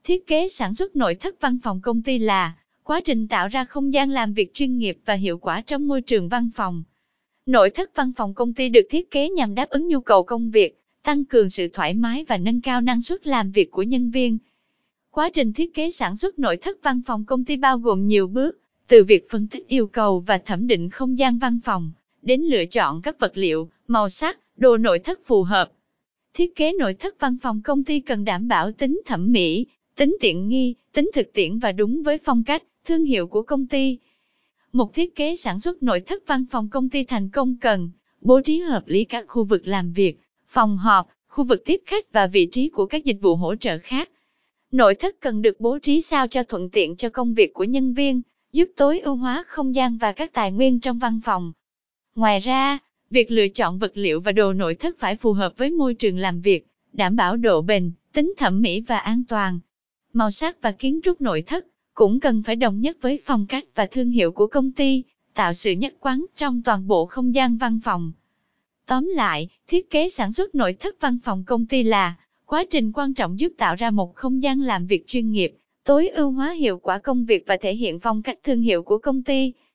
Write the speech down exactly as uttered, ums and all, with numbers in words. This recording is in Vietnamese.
Thiết kế sản xuất nội thất văn phòng công ty là quá trình tạo ra không gian làm việc chuyên nghiệp và hiệu quả trong môi trường văn phòng. Nội thất văn phòng công ty được thiết kế nhằm đáp ứng nhu cầu công việc, tăng cường sự thoải mái và nâng cao năng suất làm việc của nhân viên. Quá trình thiết kế sản xuất nội thất văn phòng công ty bao gồm nhiều bước, từ việc phân tích yêu cầu và thẩm định không gian văn phòng, đến lựa chọn các vật liệu, màu sắc, đồ nội thất phù hợp. Thiết kế nội thất văn phòng công ty cần đảm bảo tính thẩm mỹ, tính tiện nghi, tính thực tiễn và đúng với phong cách, thương hiệu của công ty. Một thiết kế sản xuất nội thất văn phòng công ty thành công cần bố trí hợp lý các khu vực làm việc, phòng họp, khu vực tiếp khách và vị trí của các dịch vụ hỗ trợ khác. Nội thất cần được bố trí sao cho thuận tiện cho công việc của nhân viên, giúp tối ưu hóa không gian và các tài nguyên trong văn phòng. Ngoài ra, việc lựa chọn vật liệu và đồ nội thất phải phù hợp với môi trường làm việc, đảm bảo độ bền, tính thẩm mỹ và an toàn. Màu sắc và kiến trúc nội thất cũng cần phải đồng nhất với phong cách và thương hiệu của công ty, tạo sự nhất quán trong toàn bộ không gian văn phòng. Tóm lại, thiết kế sản xuất nội thất văn phòng công ty là quá trình quan trọng giúp tạo ra một không gian làm việc chuyên nghiệp, tối ưu hóa hiệu quả công việc và thể hiện phong cách thương hiệu của công ty.